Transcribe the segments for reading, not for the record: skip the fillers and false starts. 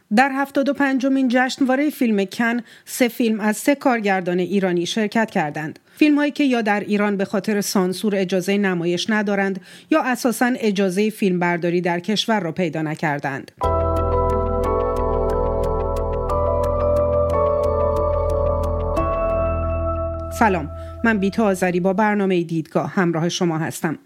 در 75مین جشنواره فیلم کن 3 فیلم از 3 کارگردان ایرانی شرکت کردند. فیلم‌هایی که یا در ایران به خاطر سانسور اجازه نمایش ندارند یا اساساً اجازه فیلمبرداری در کشور را پیدا نکردند. سلام، من بیتا آذری با برنامه دیدگاه همراه شما هستم.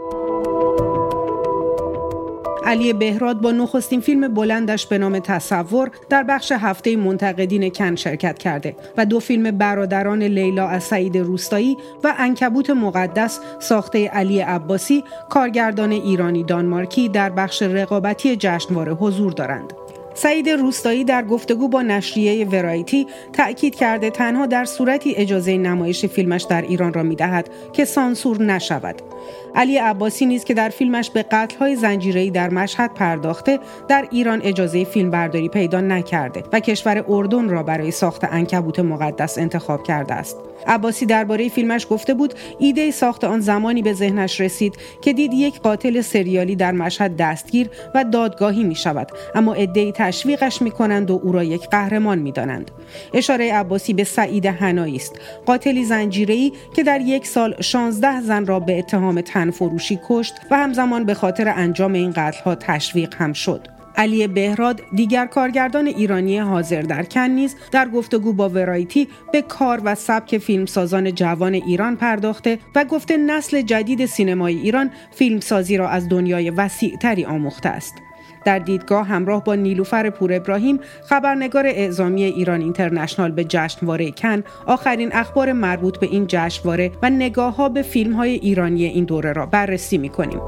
علی بهراد با نخستین فیلم بلندش به نام تصور در بخش هفته منتقدین کن شرکت کرده و 2 فیلم برادران لیلا از سعید روستایی و عنکبوت مقدس ساخته علی عباسی کارگردان ایرانی دانمارکی در بخش رقابتی جشنواره حضور دارند. سعید روستایی در گفتگو با نشریه ورایتی تأکید کرده تنها در صورتی اجازه نمایش فیلمش در ایران را می‌دهد که سانسور نشود. علی عباسی نیز که در فیلمش به قتل‌های زنجیره‌ای در مشهد پرداخته در ایران اجازه فیلمبرداری پیدا نکرده و کشور اردن را برای ساخت عنکبوت مقدس انتخاب کرده است. عباسی درباره فیلمش گفته بود ایده ساخت آن زمانی به ذهنش رسید که دید یک قاتل سریالی در مشهد دستگیر و دادگاهی می شود، اما عده‌ای تشویقش می کنند و او را یک قهرمان می دانند. اشاره عباسی به سعید حنایی است، قاتلی زنجیره‌ای که در 1 سال 16 زن را به اتهام تنفروشی کشت و همزمان به خاطر انجام این قتل‌ها تشویق هم شد. علی بهراد دیگر کارگردان ایرانی حاضر در کن نیز در گفتگو با ورایتی به کار و سبک فیلمسازان جوان ایران پرداخته و گفته نسل جدید سینمای ایران فیلمسازی را از دنیای وسیع‌تری آموخته است. در دیدگاه همراه با نیلوفر پور ابراهیم خبرنگار اعزامی ایران اینترنشنال به جشنواره کن آخرین اخبار مربوط به این جشنواره و نگاه‌ها به فیلم‌های ایرانی این دوره را بررسی می‌کنیم.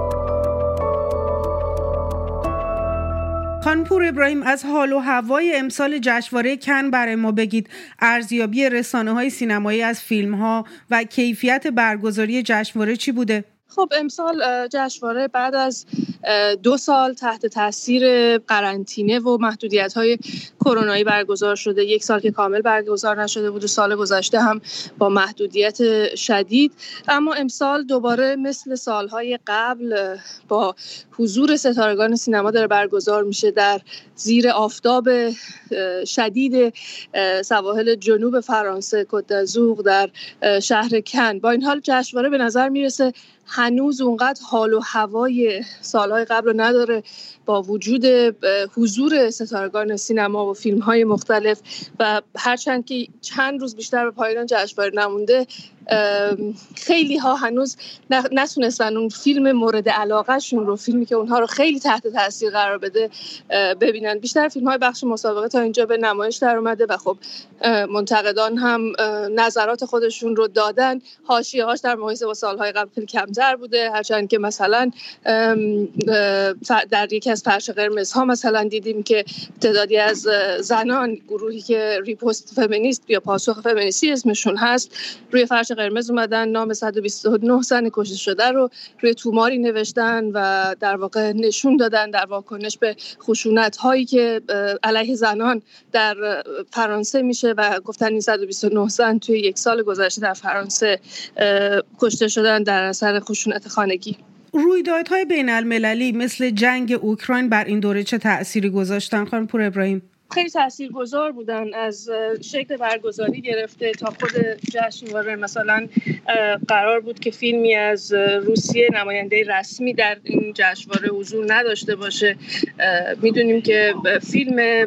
خانم پور ابراهیم، از حال و هوای امسال جشنواره کن برای ما بگید. ارزیابی رسانه‌های سینمایی از فیلم‌ها و کیفیت برگزاری جشنواره چی بوده؟ خب امسال جشنواره بعد از 2 سال تحت تاثیر قرنطینه و محدودیت‌های کرونایی برگزار شده. 1 سال که کامل برگزار نشده بود و سال گذشته هم با محدودیت شدید، اما امسال دوباره مثل سالهای قبل با حضور ستارگان سینما داره برگزار میشه در زیر آفتاب شدید سواحل جنوب فرانسه، کت دازور در شهر کن. با این حال جشنواره به نظر میرسه هنوز اونقدر حال و هوای سالهای قبل رو نداره، با وجود حضور ستارگان سینما و فیلم‌های مختلف و هرچند که چند روز بیشتر به پایان جشنواره نمونده، خیلی ها هنوز نتونستن اون فیلم مورد علاقه شون رو، فیلمی که اونها رو خیلی تحت تاثیر قرار بده، ببینن. بیشتر فیلم‌های بخش مسابقه تا اینجا به نمایش در اومده و خب منتقدان هم نظرات خودشون رو دادن. حاشیه‌هاش در مقایسه با سالهای قبل خیلی کمتر بوده، هرچند که مثلا در یکی از فرش قرمزها مثلا دیدیم که تعدادی از زنان، گروهی که ریپوست فمینیست یا پاسخ فمینیستی اسمشون هست، روی فرش قرمز اومدن نام 129 زن کشته شده رو روی توماری نوشتن و در واقع نشون دادن در واکنش به خشونت‌هایی که علیه زنان در فرانسه میشه و گفتن این 129 زن توی 1 سال گذشته در فرانسه کشته شدن در اثر خشونت خانگی. رویدادهای بین‌المللی مثل جنگ اوکراین بر این دوره چه تأثیری گذاشتن خانم پور ابراهیم؟ خیلی تاثیرگذار بودن، از شکل برگزاری گرفته تا خود جشنواره. مثلا قرار بود که فیلمی از روسیه نماینده رسمی در این جشنواره حضور نداشته باشه. میدونیم که فیلم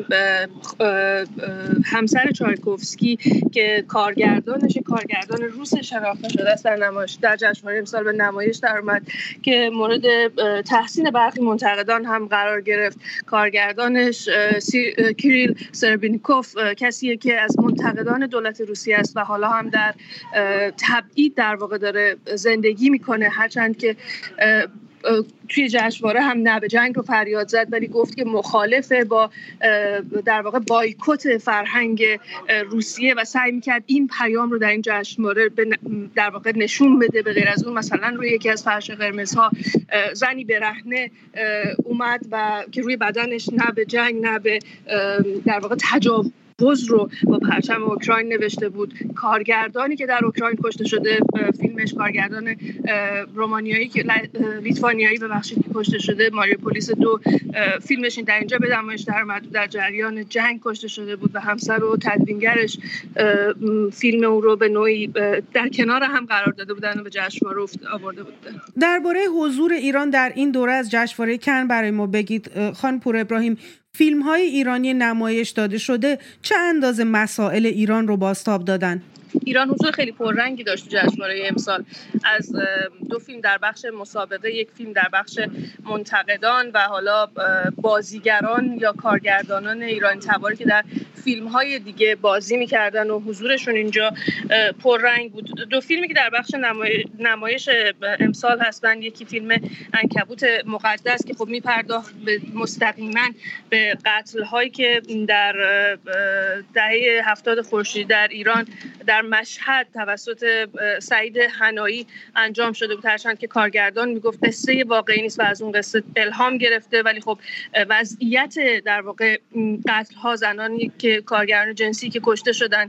همسر چایکوفسکی که کارگردان روس شناخته شده است در جشنواره امسال به نمایش در اومد که مورد تحسین برخی منتقدان هم قرار گرفت. کارگردانش کیریل سربینیکوف کسیه که از منتقدان دولت روسیه است و حالا هم در تبعید در واقع داره زندگی میکنه، هرچند که توی جشنواره هم نه به جنگ رو فریاد زد، ولی گفت که مخالفه با در واقع بایکوت فرهنگ روسیه و سعی میکرد این پیام رو در این جشنواره در واقع نشون بده. به غیر از اون مثلا روی یکی از فرش قرمزها زنی برهنه اومد و که روی بدنش نه به جنگ نه به در واقع بز رو با پرچم اوکراین نوشته بود. کارگردانی که در اوکراین کشته شده، فیلمش کارگردان رومانیایی که لیتوانیایی ببخشید که کشته شده، ماریوپولیس 2، فیلمش در اینجا به نمایش در اومد. در جریان جنگ کشته شده بود و همسر و تدوینگرش فیلم او رو به نوعی در کنار هم قرار داده بودن و به جشنواره آورده بودن. درباره حضور ایران در این دوره از جشنواره کن برای ما بگید خانم پور ابراهیم. فیلم‌های ایرانی نمایش داده شده چه اندازه مسائل ایران رو بازتاب دادن؟ ایران حضور خیلی پررنگی داشت تو جشنواره امسال. از 2 فیلم در بخش مسابقه، 1 فیلم در بخش منتقدان و حالا بازیگران یا کارگردانان ایرانی تباری که در فیلم‌های دیگه بازی می‌کردن و حضورشون اینجا پررنگ بود. 2 فیلمی که در بخش نمایش امسال هستن، یکی فیلم عنکبوت مقدس که خب می‌پرداخت مستقیما به قتل‌هایی که در دهه 70 خورشیدی در ایران در مشهد توسط سعید حنایی انجام شده بود. هرچند که کارگردان میگفت قصه واقعی نیست و از اون قصه الهام گرفته، ولی خب وضعیت در واقع قتل‌ها، زنانی که کارگران جنسی که کشته شدن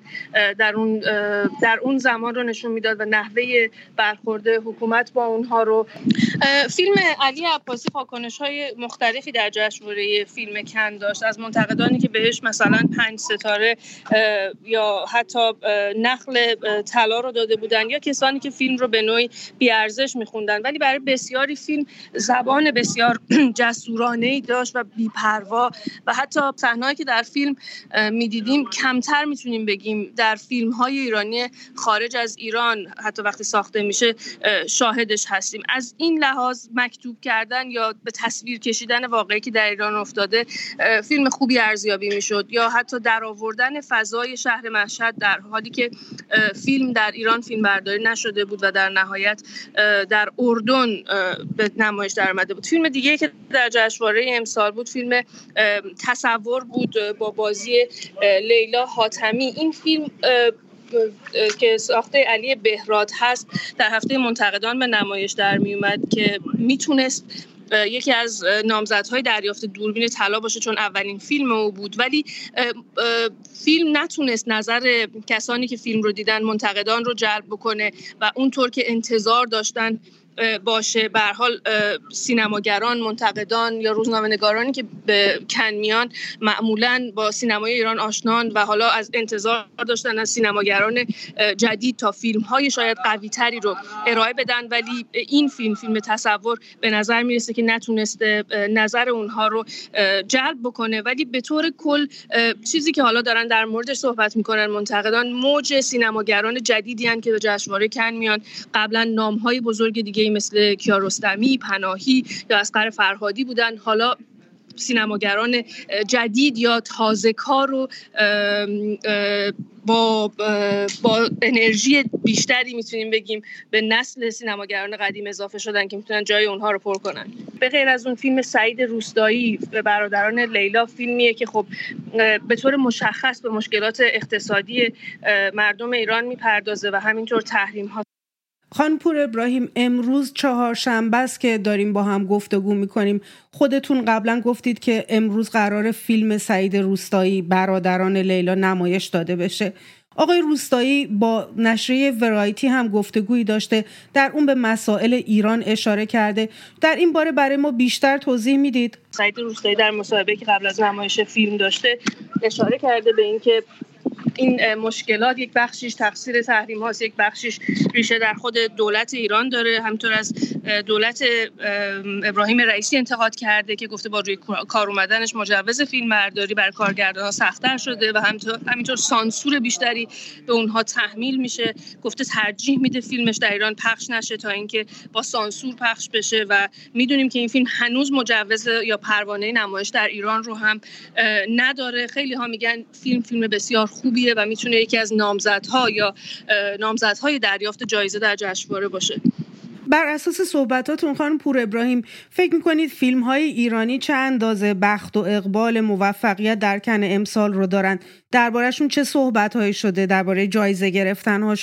در اون زمان رو نشون میداد و نحوه برخورد حکومت با اونها رو. فیلم علی عباسی واکنش‌های مختلفی در جشنواره فیلم کن داشت، از منتقدانی که بهش مثلا 5 ستاره یا حتی نخل طلا رو داده بودن، یا کسانی که فیلم رو به نوعی بی‌ارزش می‌خوندن. ولی برای بسیاری فیلم زبان بسیار جسورانه‌ای داشت و بی‌پروا و حتی صحنه‌ای که در فیلم می‌دیدیم کمتر می‌تونیم بگیم در فیلم‌های ایرانی خارج از ایران حتی وقتی ساخته میشه شاهدش هستیم. از این لحاظ مکتوب کردن یا به تصویر کشیدن واقعی که در ایران افتاده فیلم خوبی ارزیابی می‌شد، یا حتی درآوردن فضای شهر مشهد در حالی که فیلم در ایران فیلم برداری نشده بود و در نهایت در اردن به نمایش در اومده بود. فیلم دیگه که در جشنواره امسال بود فیلم تصور بود با بازی لیلا حاتمی. این فیلم که ساخته علی بهراد هست در هفته منتقدان به نمایش در می اومد که میتونست یکی از نامزدهای دریافت دوربین طلا باشه چون اولین فیلم او بود، ولی فیلم نتونست نظر کسانی که فیلم رو دیدن، منتقدان رو جلب بکنه و اونطور که انتظار داشتن باشه. به هر حال سینماگران، منتقدان یا روزنامه‌نگارانی که به کن میان معمولاً با سینمای ایران آشنان و حالا از انتظار داشتن از سینماگران جدید تا فیلم‌های شاید قوی‌تری رو ارائه بدن، ولی این فیلم تصور به نظر میرسه که نتونسته نظر اونها رو جلب بکنه. ولی به طور کل چیزی که حالا دارن در موردش صحبت میکنن منتقدان، موج سینماگران جدیدی هستند که به جشنواره کن میان. قبلا نام‌های بزرگ دیگه مثل کیارستمی، پناهی یا اصغر فرهادی بودن، حالا سینماگران جدید یا تازه‌کار رو با انرژی بیشتری میتونیم بگیم به نسل سینماگران قدیم اضافه شدن که میتونن جای اونها رو پر کنن. به غیر از اون فیلم سعید روستایی به برادران لیلا، فیلمیه که خب به طور مشخص به مشکلات اقتصادی مردم ایران میپردازه و همینطور تحریم ها. خانم پور ابراهیم، امروز 4شنبه است که داریم با هم گفتگو میکنیم. خودتون قبلا گفتید که امروز قرار فیلم سعید روستایی برادران لیلا نمایش داده بشه. آقای روستایی با نشریه ورایتی هم گفتگویی داشته، در اون به مسائل ایران اشاره کرده. در این باره برای ما بیشتر توضیح میدید؟ سعید روستایی در مصاحبه‌ای که قبل از نمایش فیلم داشته اشاره کرده به این که این مشکلات یک بخشیش تقصیر تحریم هاست، یک بخشیش ریشه در خود دولت ایران داره. همینطور از دولت ابراهیم رئیسی انتقاد کرده که گفته با روی کار اومدنش مجوز فیلم برداری بر کارگردان‌ها سخت‌تر شده و همینطور سانسور بیشتری به اونها تحمیل میشه. گفته ترجیح میده فیلمش در ایران پخش نشه تا اینکه با سانسور پخش بشه و میدونیم که این فیلم هنوز مجوز یا پروانه نمایش در ایران رو هم نداره. خیلی ها میگن فیلم بسیار خوبیه و میتونه یکی از نامزدها یا نامزدهای دریافت جایزه در جشنواره باشه. بر اساس صحبتاتون خانم پور ابراهیم، فکر میکنید فیلم‌های ایرانی چه اندازه بخت و اقبال موفقیت در کن امسال رو دارن؟ درباره‌شون چه صحبت‌هایی شده درباره جایزه گرفتن‌هاشون؟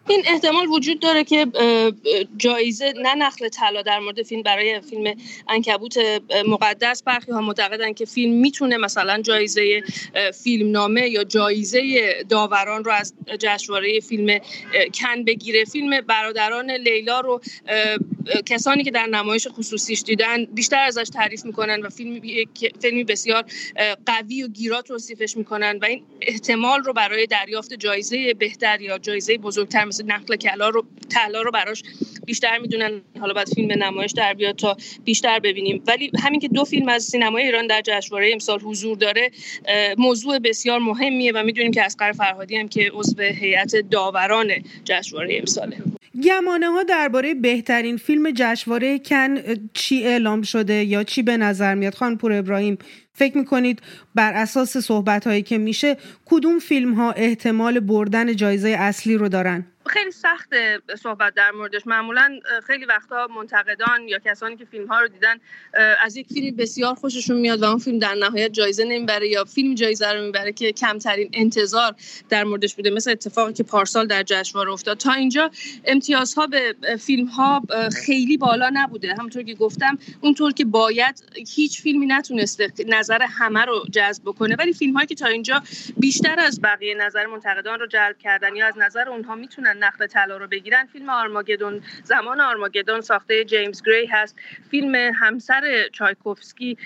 این احتمال وجود داره که جایزه نه نخل طلا در مورد فیلم برای فیلم عنکبوت مقدس، برخی ها معتقدن که فیلم میتونه مثلا جایزه فیلمنامه یا جایزه داوران رو از جشنواره فیلم کن بگیره. فیلم برادران لیلا رو کسانی که در نمایش خصوصیش دیدن بیشتر ازش تعریف میکنن و فیلمی بسیار قوی و گیرا توصیفش میکنن و این احتمال رو برای دریافت جایزه بهتر یا جایزه بزرگتر مثل نخل طلا رو براش بیشتر میدونن. حالا بعد فیلم به نمایش در بیاد تا بیشتر ببینیم. ولی همین که 2 فیلم از سینمای ایران در جشنواره امسال حضور داره موضوع بسیار مهمیه و میدونیم که اصغر فرهادی هم که عضو هیئت داوران جشنواره امساله. گمانه ها درباره بهترین فیلم جشنواره کن چی اعلام شده یا چی به نظر میاد؟ خانم پور ابراهیم، فکر میکنید بر اساس صحبت هایی که میشه کدوم فیلم ها احتمال بردن جایزه اصلی رو دارن؟ خیلی سخته صحبت در موردش. معمولا خیلی وقتا منتقدان یا کسانی که فیلم ها رو دیدن از یک فیلم بسیار خوششون میاد و اون فیلم در نهایت جایزه نمیبره یا فیلم جایزه رو میبره که کمترین انتظار در موردش بوده، مثل اتفاقی که پارسال در جشنواره افتاد. تا اینجا امتیازها به فیلم ها خیلی بالا نبوده. همونطور که گفتم اونطور که باید هیچ فیلمی نتونسته نظر همه رو جذب بکنه، ولی فیلم هایی که تا اینجا بیشتر از بقیه نظر منتقدان رو جلب کردن یا از نظر اونها میتونن نخل طلا رو بگیرن، فیلم آرماگدون، زمان آرماگدون ساخته جیمز گری هست، فیلم همسر چایکوفسکی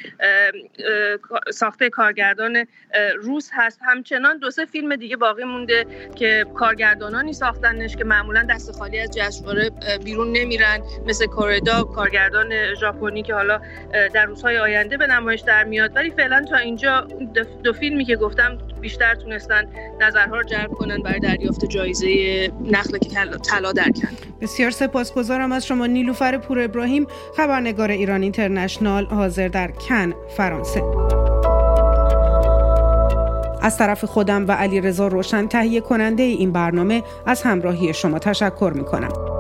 ساخته کارگردان روس هست. همچنان 2-3 فیلم دیگه باقی مونده که کارگردانانی ساختنش که معمولا دست خالی از جشنواره بیرون نمیرن، مثل کوریدا کارگردان ژاپنی که حالا در روزهای آینده به نمایش در میاد. ولی فعلا تا اینجا 2 فیلمی که گفتم بیشتر تونستن نظرها رو جلب کنن برای دریافت جایزه نخل طلا در کن. بسیار سپاسگزارم از شما نیلوفر پور ابراهیم، خبرنگار ایران اینترنشنال حاضر در کن، فرانسه. از طرف خودم و علیرضا روشن تهیه کننده این برنامه از همراهی شما تشکر می‌کنم.